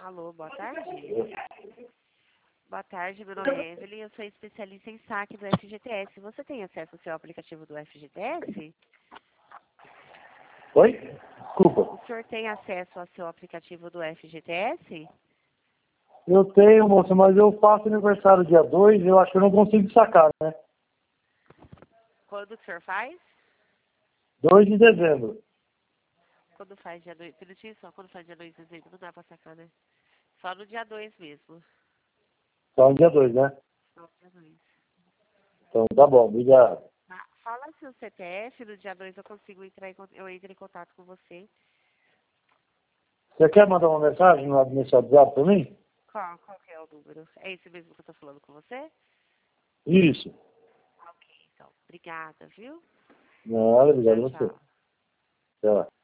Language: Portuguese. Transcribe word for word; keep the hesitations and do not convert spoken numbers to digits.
Alô, boa tarde. Boa tarde, meu nome é Evelyn, eu sou especialista em saque do F G T S. Você tem acesso ao seu aplicativo do F G T S? Oi? Desculpa. O senhor tem acesso ao seu aplicativo do F G T S? Eu tenho, moça, mas eu faço aniversário dia dois e eu acho que eu não consigo sacar, né? Quando que o senhor faz? dois de dezembro. Quando faz dia dois? Minutinho só, quando faz dia dois de dezembro, não dá pra sacar, né? Só no dia dois mesmo. Só no dia dois, né? Só no dia dois. Então tá bom, obrigado. Ah, fala seu C P F, no dia dois eu consigo entrar em, con- eu entro em contato com você. Você quer mandar uma mensagem no nesse WhatsApp pra mim? Qual, qual que é o número? É esse mesmo que eu tô falando com você? Isso. Ok, então. Obrigada, viu? Nada, obrigado Tchau, a você. tchau. Até lá.